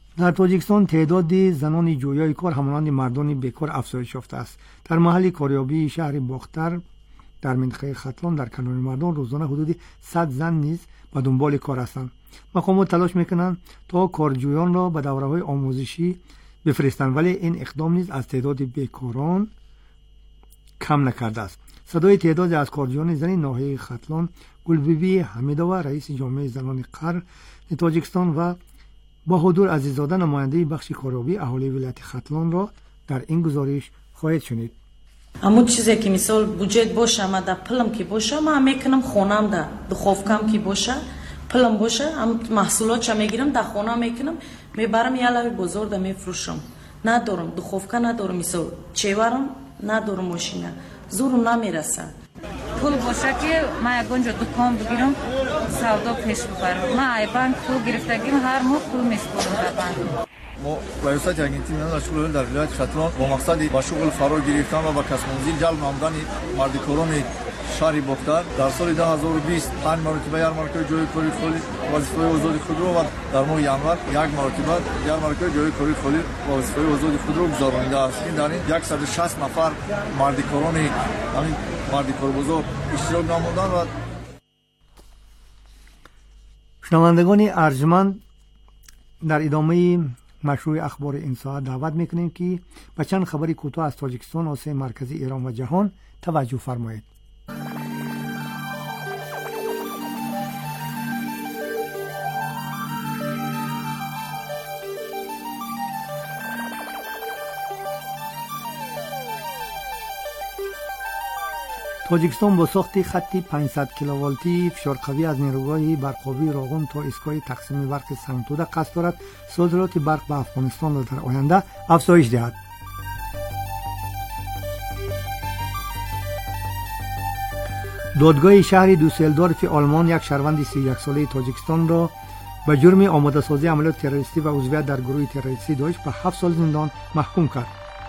در تاجیکستان تعداد زنان جویای کار همانند مردان بیکار افزایش یافته است. در محل کاریابی شهر باختر در منطقه ختلان در کنار مردان روزانه حدود 100 زن نیز به دنبال کار هستند. مقامات تلاش میکنند تا کارجویان را به دوره‌های آموزشی بفرستند، ولی این اقدام نیز از تعداد بیکاران کم نکرده است. صدای تعدادی از کارجویان زن ناحیه ختلان گلبیبی حمیدوه رئیس جامعه زنان قرن تاجیکستان و با حضور عزیزاده نماینده بخش کاریابی اهالی ولایت ختلان را در این گزارش خواهید شنید. همون چیزی که مثال بودجت باشه، ما در پلم که باشه ما میکنم خونم در دخوفکم که باشه پلم باشه، هم محصولات چه میگیرم در خونه میکنم میبرم یه لبی بازار در میفروشم. ندارم دخوفکه، ندارم مثال چیورم، ندارم ماشینه، زورم نمیرسه. پول باشه که ما یکونجا دکان بگیرم سودا پیش ببرم. ما ای بانک پول گرفتگیم هر ماه پول میسپارم در بانک. ما ریاست یگانتی میان شغل در ولایت ختلان با مقصد با شغل فرا گرفتن و با کسب جلب نمودن مردکاران شهر باختر در سال 2020 5 مرتبه یارمارکای جای کاری خالی وظیفه آزاد خودرو و در ماه ینور یک مرتبه یارمارکای جای کاری خالی وظیفه آزاد خودرو گذرانیده است. این در این 160 نفر مردکاران همین مردکاربازا اشتراک نمودن. و شنوندگان ارجمند، در ادامه مشروع اخبار این ساعت دعوت میکنیم که به چند خبری کوتاه از تاجیکستان، آسیای مرکزی، ایران و جهان توجه فرمایید. تاجیکستان با ساخت خطی 500 کیلوولتی فشار قوی از نیروگاه برقابی راغون تا ایستگاه تقسیم برق سنگتوده قصد دارد صادرات برق به افغانستان را در آینده افزایش دهد. دادگاه شهر دوسلدورف آلمان یک شهروند 31 ساله تاجیکستان را به جرم آماده سازی عملیات تروریستی و عضویت در گروه تروریستی داعش به 7 سال زندان محکوم کرد.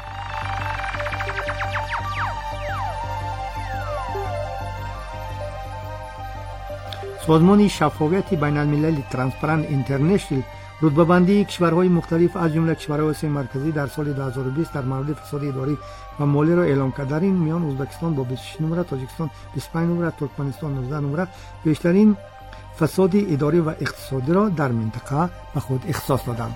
سازمان شفافیت بین المللی ترانسپرنت اینترنشنال رتبه‌بندی کشورهای مختلف از جمله کشورهای آسیای مرکزی در سال 2020 در مورد فساد اداری و مالی را اعلام کرد. در این میان ازبکستان با 26 نمره، تاجیکستان 25 نمره، ترکمنستان 19 نمره بیشترین فساد اداری و اقتصادی را در منطقه به خود اختصاص دادند.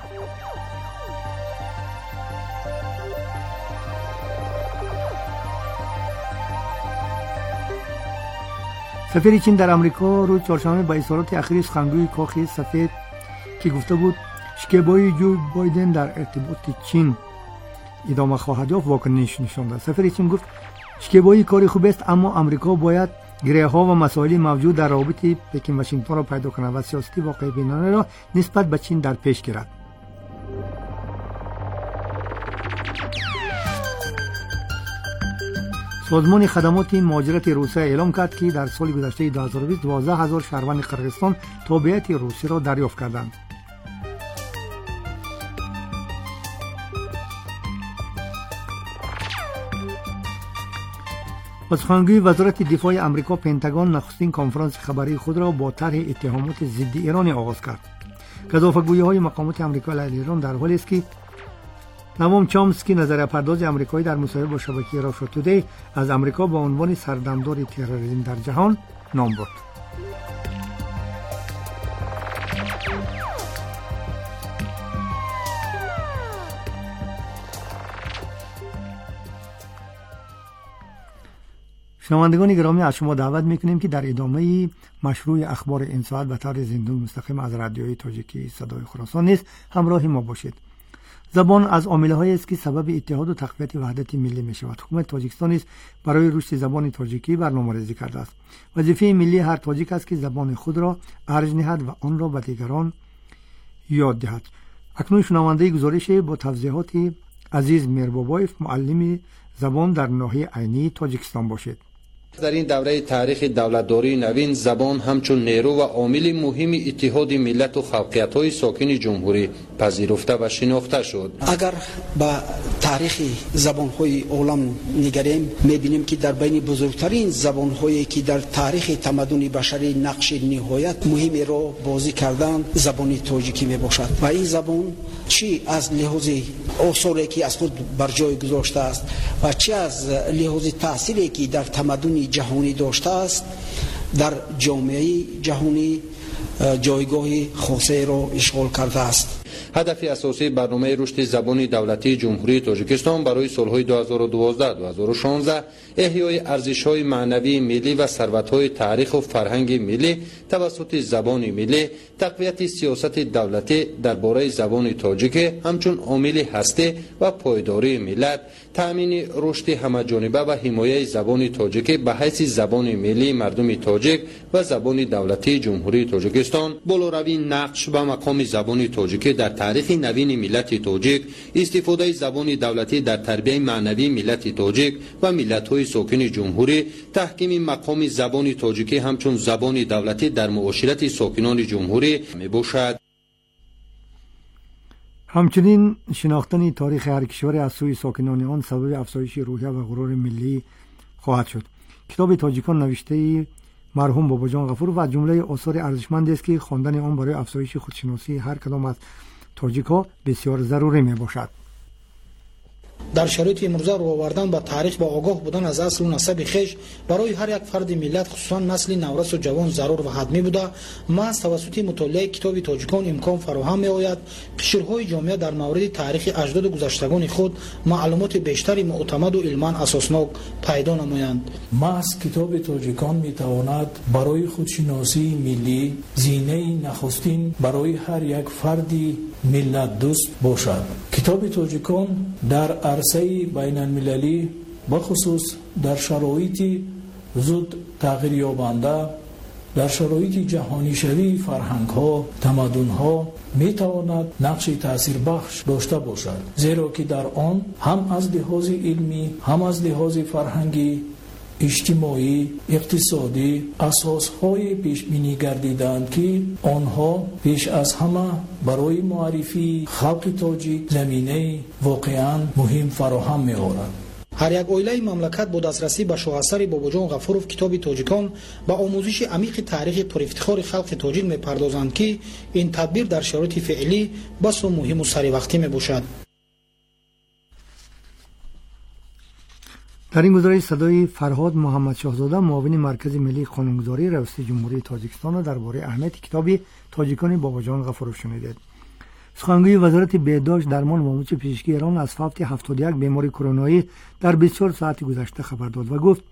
سفیر چین در آمریکا روز چهارشنبه با اظهارات اخیر سخنگوی کاخ سفید که گفته بود شکیبایی جو بایدن در ارتباط چین ادامه خواهد یافت واکنش نشان داد. سفیر چین گفت شکیبایی کاری خوب است، اما آمریکا باید گره‌ها و مسائل موجود در رابطه پکن واشنگتن را پیدا کند و سیاست واقع بینانه را نسبت به چین در پیش گیرد. سازمان خدمات مهاجرت روسیه اعلام کرد که در سال گذشته 2020 12,000 شهروند قرقیزستان تابعیت روسی را دریافت کردند. سخنگوی وزارت دفاع آمریکا پنتاگون نخستین کنفرانس خبری خود را با طرح اتهامات ضد ایران آغاز کرد. گزافه‌گویی‌های مقامات آمریکا علیه ایران در حالی است که نوام چامسکی نظریه پرداز آمریکایی در مصاحبه با شبکه راشا تودی از آمریکا با عنوان سردمدار تروریسم در جهان نام برد. شنوندگان گرامی، از شما دعوت میکنیم که در ادامه مشروع اخبار این ساعت به طور زنده و مستقیم از رادیوی تاجیکی صدای خراسان نیز همراه ما باشید. زبان از عامل‌هایی است که سبب اتحاد و تقویت وحدت ملی می‌شود. حکومت تاجیکستان نیز برای رشد زبان تاجیکی برنامه‌ریزی کرده است. وظیفه ملی هر تاجیک است که زبان خود را ارج نهد و آن را به دیگران یاد دهد. اکنون شنونده گزارش با توضیحات عزیز میربابایف، معلم زبان در ناحیه عینی تاجیکستان باشید. در این دوره تاریخ دولتداری نوین زبان همچون نیرو و عامل مهم اتحاد ملت و خلقیت‌های ساکن جمهوری پذیرفته و شناخته شد. اگر با تاریخ زبان‌های عالم نگریم می‌بینیم که در بین بزرگترین زبان‌هایی که در تاریخ تمدن بشری نقش نهایت مهمی را بازی کردن زبان تاجیکی میباشد و این زبان چی از لحاظ آثاری که از خود بر جای گذاشته است و چی از لحاظ تأثیری که در تمدن جهانی داشته است در جامعه جهانی جایگاه خاصی را اشغال کرده است. هدف اساسی برنامه رشد زبان دولتی جمهوری تاجیکستان برای سالهای 2012-2016 احیای ارزش‌های معنوی ملی و ثروت‌های تاریخ و فرهنگ ملی توسط زبان ملی، تقویت سیاست دولتی درباره زبان تاجیک همچون عامل هسته و پایداری ملت، تأمین رشد همه‌جانبه و حمایت زبان تاجیک به حیث زبان ملی مردم تاجیک و زبان دولتی جمهوری تاجیکستان، بالاروی نقش و مقام زبان تاجیک در تاریخ نوین ملت تاجیک، استفاده زبان دولتی در تربیت معنوی ملت تاجیک و ملت‌های ساکن جمهوری، تحکیم مقام زبان تاجیکی همچون زبان دولتی در معاشرت ساکنان جمهوری میباشد. همچنین شناختن تاریخ هر کشور از سوی ساکنان آن سبب افزایش روحیه و غرور ملی خواهد شد. کتاب تاجیکان نوشته مرحوم باباجان غفور و جمله آثار ارزشمند است که خواندن آن برای افزایش خودشناسی هر کدام از تاجیک‌ها بسیار ضروری میباشد. در شرایط امروزه رو آوردن به تاریخ و آگاه بودن از اصل و نسب خویش برای هر یک فرد ملت خصوصا نسل نورس و جوان ضرور و حتمی بوده. محض توسط مطالعه کتاب تاجیکان امکان فراهم می‌آید قشرهای جامعه در مورد تاریخ اجداد گذشتگان خود معلومات بیشتری معتمد و علما اساسناک پیدا نمایند. محض کتاب تاجیکان می‌تواند برای خودشناسی ملی زینه نخستین برای هر یک فردی ملت دوست باشد. کتاب تاجیکان در عرصه بین المللی بخصوص در شرایط زود تغییر یابنده در شرایط جهانی شوی فرهنگ ها تمدن ها می تواند نقش تأثیر بخش داشته باشد، زیرا که در آن هم از لحاظ علمی هم از لحاظ فرهنگی اجتماعی اقتصادی اساسهای پیش بینی گردیدند که آنها پیش از همه برای معرفی خلق تاجیک زمینه واقعا مهم فراهم می آورد. هر یک عائله مملکت با دسترسی به شاهسر باباجان غفورов کتاب تاجیکان به آموزش عمیق تاریخ پر افتخار خلق تاجیک می‌پردازند که این تدبیر در شرایط فعلی بس مهم و سری وقتی میباشد. در این گزارش صدای فرهاد محمد شاهزاده معاون مرکز ملی قانونگذاری ریاست جمهوری تاجیکستان درباره اهمیت کتاب تاجیکان باباجان غفورov شنیدید. سخنگوی وزارت بهداشت درمان و آموزش پزشکی ایران از فوت 71 بیماری کرونایی در 24 ساعت گذشته خبر داد و گفت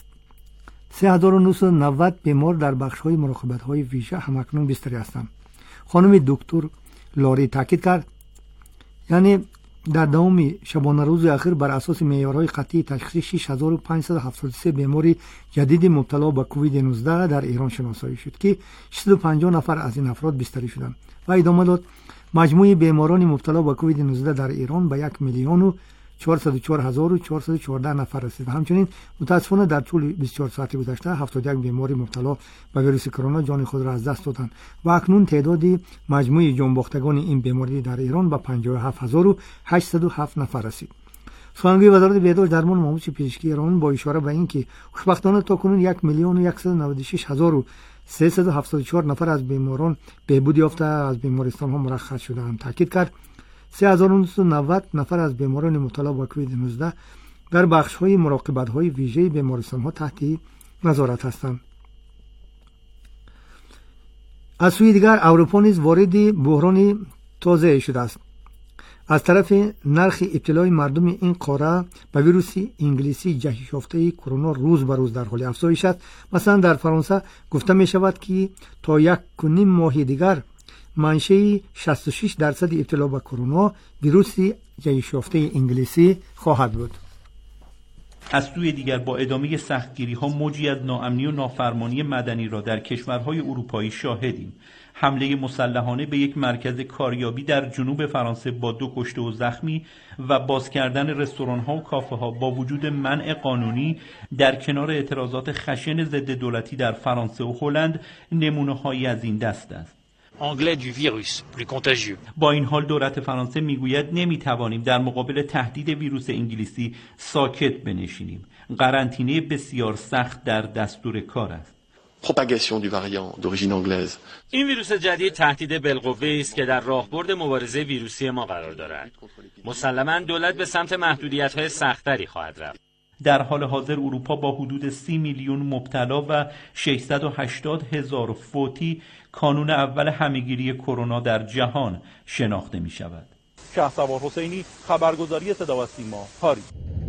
3990 بیمار در بخش‌های مراقبت‌های ویژه همکنون بستری هستند. خانم دکتر لاری تاکید کرد یعنی در دوام شبانه روز اخیر بر اساس معیارهای قطعی تشخیص 6573 بیماری جدید مبتلا به کووید 19 در ایران شناسایی شد که 650 نفر از این افراد بستری شدند و ادامه داد مجموع بیماران مبتلا به کووید 19 در ایران به 1,404,414 نفر رسید. همچنین متاسفانه در طول 24 ساعت گذشته 71 بیماری مبتلا به ویروس کرونا جان خود را از دست دادند و اکنون تعداد مجموع جانباختگان این بیماری در ایران به 57,807 نفر رسید. سخنگوی وزارت بهداشت درمان و آموزش پزشکی ایران با اشاره به اینکه خوشبختانه تاکنون 1,196,374 نفر از بیماران بهبود یافته از بیمارستان ها مرخص شدند تاکید کرد 3,990 نفر از بیماران مبتلا به کووید 19 در بخش های مراقبت های ویژه بیمارستان ها تحت نظارت هستند. از سوی دیگر اروپا نیز وارد بحران تازه شده است. از طرف نرخ ابتلای مردم این قاره به ویروس انگلیسی جهش یافته کرونا روز به روز در حال افزایش است. مثلا در فرانسه گفته می شود که تا 1.5 ماه دیگر منشأ 66% ابتلا به کرونا ویروس جهش یافته انگلیسی خواهد بود. از سوی دیگر با ادامه سختگیری‌ها موجی از ناامنی و نافرمانی مدنی را در کشورهای اروپایی شاهدیم. حمله مسلحانه به یک مرکز کاریابی در جنوب فرانسه با 2 کشته و زخمی و باز کردن رستوران‌ها و کافه‌ها با وجود منع قانونی در کنار اعتراضات خشن ضد دولتی در فرانسه و هلند نمونه‌هایی از این دست است. با این حال دولت فرانسه میگوید نمیتوانیم در مقابل تهدید ویروس انگلیسی ساکت بنشینیم. قرنطینه بسیار سخت در دستور کار است. این ویروس جدید تهدید بالقوه است که در راهبرد مبارزه ویروسی ما قرار دارد. مسلماً دولت به سمت محدودیت‌های سخت‌تری خواهد رفت. در حال حاضر اروپا با حدود 30 میلیون مبتلا و 680,000 فوتی کانون اول همه‌گیری کرونا در جهان شناخته می شود. شهسوار حسینی، خبرگزاری صدا و سیما، پاریس.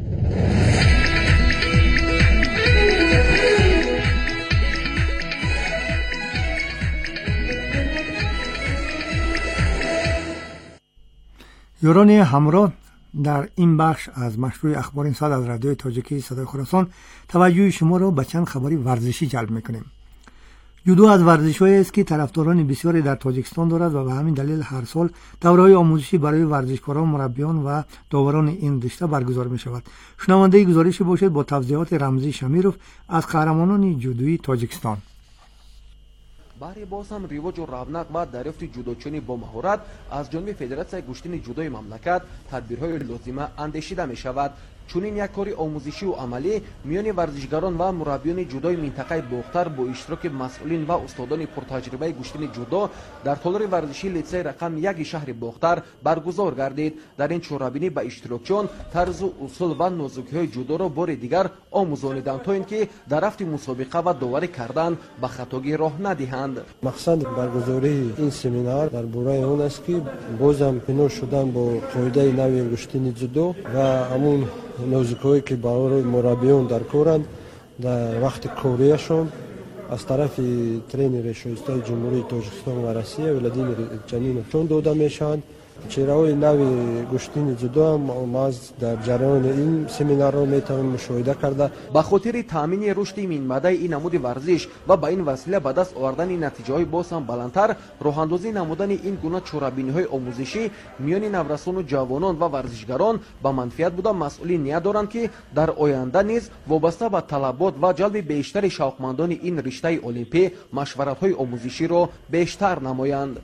یاران همراه در این بخش از مشروع اخبار این ساعت از رادیوی تاجیکی صدای خراسان توجه شما را به چند خبری ورزشی جلب میکنیم. جودو از ورزش‌هایی است که طرفداران بسیاری در تاجیکستان دارد و به همین دلیل هر سال دوره‌های آموزشی برای ورزشکاران، مربیان و داوران این رشته برگزار می‌شود. شنونده گزارشی باشد با توضیحات رمزی شمیروف از قهرمانان جودوی تاجیکستان. برای باز هم ریواج و رونق و دریافت جودوچونی با مهارت از جانب فدراسیون گوشتن جودوی مملکت تدبیرهای لازمه اندیشیده می شود. چونین یک کاری آموزشی و عملی میان ورزشگران و مربیان جودوی منطقه باختر با اشتراک مسئولین و استادان پرتجربه گوشتن جودو در تالار ورزشی لیسه رقم 1 شهر باختر برگزار گردید. در این چورابینی به اشتراکچیان طرز و اصول و نازکی‌های جودو را بار دیگر آموزانیدند تا اینکه در رفت مسابقه و داوری کردن به خطاگی راه ندهند. مقصد برگزاری این سمینار در باره اون است که بازم کنار شدن با قاعده نوی گوشتن جودو و همون نازکی‌هایی که برای مربیان در کارند در وقت کاریشون از طرف ترینر شایسته جمهوری تاجیکستان و روسیه ولادیمیر جنینوف داده میشوند. چهره‌های نوی گوشتن جودو هم ما در جریان این سمینار را میتوانیم مشاهده کرده. به خاطر تامین رشد منبع این نمود ورزش و با این وسیله به دست آوردن نتیجه‌های باز هم بلندتر، راه اندازی نمودن این گونه چورابینی‌های آموزشی میان نورسان و جوانان و ورزشگران به منفعت بوده. مسئولین نیت دارند که در آینده نیز وابسته به طلبات و جلب بیشتر شوقمندان این رشته المپی مشورت‌های آموزشی را بیشتر نمایند.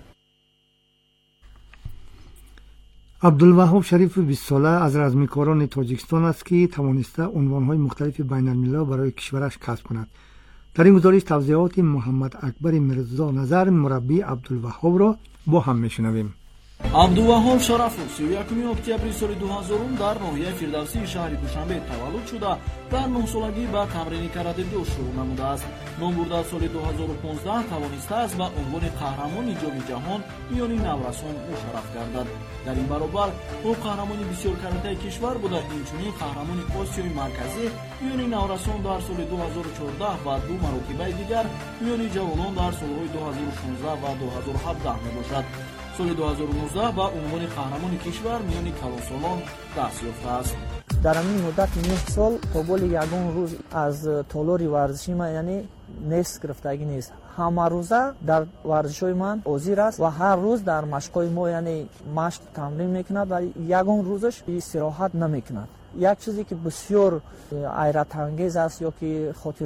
عبدالوهاب شریف 20 ساله از رزمیکاران تاجیکستان است که توانسته عنوانهای مختلف بین المللی برای کشورش کسب کند. در این گزارش توضیحات محمد اکبر مرزا نظر مربی عبدالوهاب را با هم میشنویم. عبدالوهاب شرافов 31 октябри соли 2000 дар ноҳияи Фирдавсии шаҳри Душанбе таваллуд шуда дар 9 солагӣ ба тамрини каратедо шурӯъ намудааст. ном бурда соли 2015 тавонистааст ба унвони қаҳрамони ҷоми ҷаҳон миёни наврасон мушарраф гардад. дар ин баробар ӯ қаҳрамони бисёр каратаи кишвар буда, инчунин қаҳрамони осиёи марказӣ миёни наврасон дар соли 2014 ва ду маротибаи дигар миёни ҷавонон дар солҳои 2016 ва 2017 мебошад. соли 2019 ба унвони қаҳрамони кишвар миёни калонсолон даст ёфтааст. дар ҳамин муддати 9 сол то боли ягон рӯз аз толори варзиши ман яъне нест гирифтагӣ нест. ҳама рӯза дар варзишҳои ман ҳозир аст ва ҳар рӯз дар машқҳои мо яъне машқ тамрин мекунад ва ягон рӯзаш истироҳат намекунад. як чизе ки бисёр ҳайратангез аст ё ки хотир